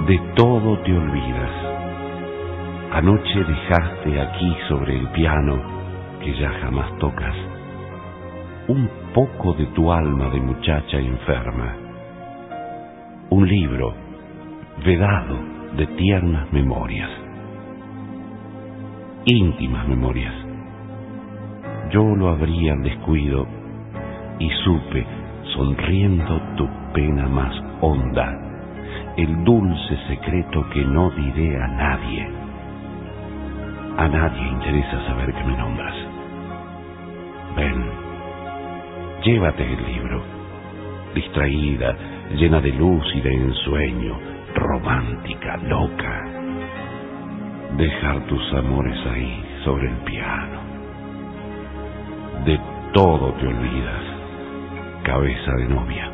De todo te olvidas. Anoche dejaste aquí sobre el piano, que ya jamás tocas, un poco de tu alma de muchacha enferma. Un libro vedado de tiernas memorias. Íntimas memorias. Yo lo abrí al descuido y supe, sonriendo, tu pena más honda, el dulce secreto que no diré a nadie. A nadie interesa saber que me nombras. Ven, llévate el libro, distraída, llena de luz y de ensueño, romántica, loca. Dejar tus amores ahí, sobre el piano. De todo te olvidas, cabeza de novia.